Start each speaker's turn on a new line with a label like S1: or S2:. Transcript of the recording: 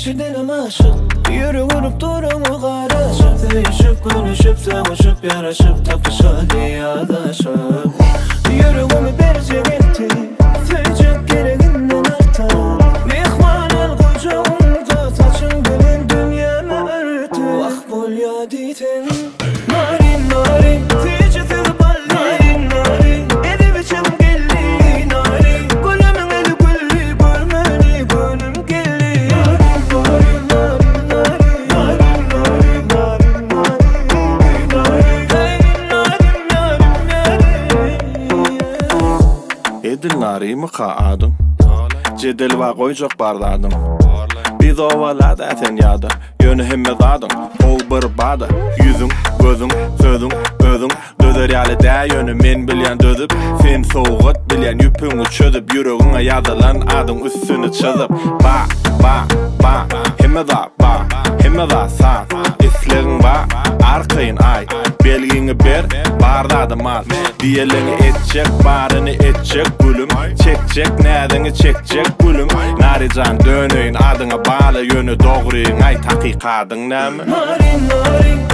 S1: değişir dilim aşık. Yürü vurup durumu karışık. Değişip konuşup sevişip yaraşıp takışa diye adaşıp. Yürü onu berce gitti. Tecek gereğinden artar. Mihman el kucağımda saçın benim dünyamı örtü. Vah bol ya ditin. Narin narin tecek tırpal. Narin narin eli biçim gelli. Narin gülümün eli gülli. Gülmeni gülüm gelli. Narin narin narin narin narin narin narin.
S2: Edil nari mi qaadım Cedel va qoyjok bardadım Biz ovalada eten yada Yönü hemmedadım Ol bir bada Yüzüm, gözüm, sözüm, özüm Döder yali da yönü men bilyen dödüp Sen soğut bilyen yüpünü çödüp Yüreğine yazılan adın üstünü çözüp Ba, ba, ba Hemmeda, ba Hemmeda sa İslerin ba Arkayın ay Belgini ber Bardadım az Diyelini etcek Barını etcek gülüm Çekcek Nedini çekcek gülüm Narican dönüyün Adına bağlı yönü doğruyun Ay takikadın ne mi?
S1: Narin narin